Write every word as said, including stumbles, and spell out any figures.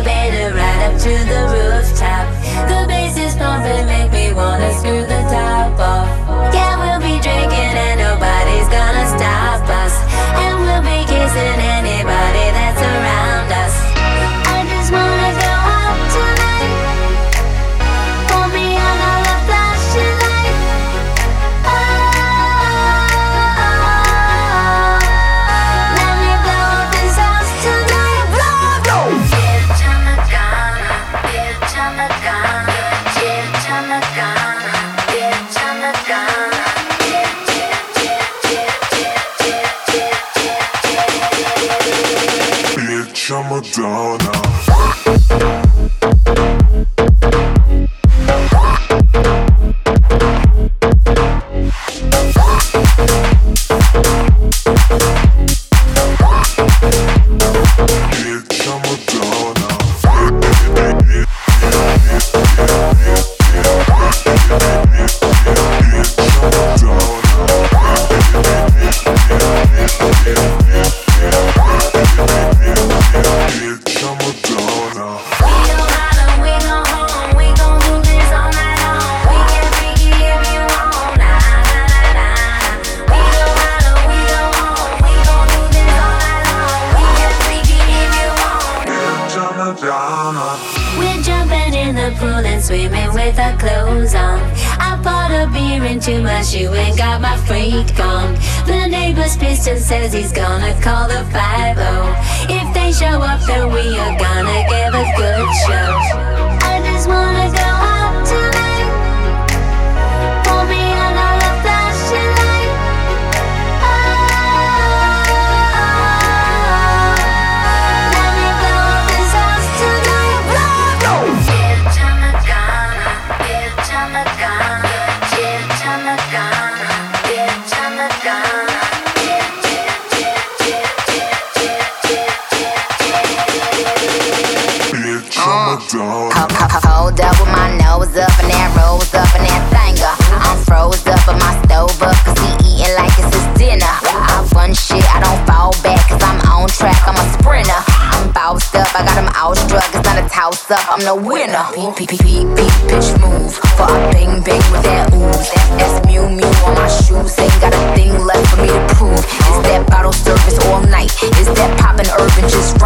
elevator right up to the rooftop. The bass is pumping, make me wanna screw the top off. Yeah, we'll be drinking and nobody's gonna stop us. And we'll be kissing anybody that's around us. I just wanna go out tonight. Pull me under the flashing light. Oh, let me blow up this house tonight. Blow, blow. Bitch, I'm a goner. Bitch, I'm a goner. Bitch, I'm a goner. Bitch, I'm a goner. Bitch, I'm a Madonna. We're jumping in the pool and swimming with our clothes on. I poured a beer into my shoe and got my freak on. The neighbor's pissed and says he's gonna call the five oh. If they show up then we are gonna give a good show. I just wanna go out tonight. Pull me under the flashing light. Oh, let me blow up this house tonight. Blow, blow. Bitch, I'm a goner. Bitch, I'm a goner. Bitch, I'm a goner. Bitch, I'm a goner. Bitch, I'm a Madonna. Hold up with my nose up and that rose up and that finger. I'm froze up on my stove up cause he eating like it's his dinner. I run shit, I don't fall back cause I'm on track, I'm a sprinter. I'm bossed up, I got him outstruck, it's not a toss up, I'm the winner. Peep, peep, peep, peep, bitch move, for I bang bang with that ooze. That's Mew Mew on my shoes, ain't got a thing left for me to prove. Is that bottle service all night? Is that poppin' urban just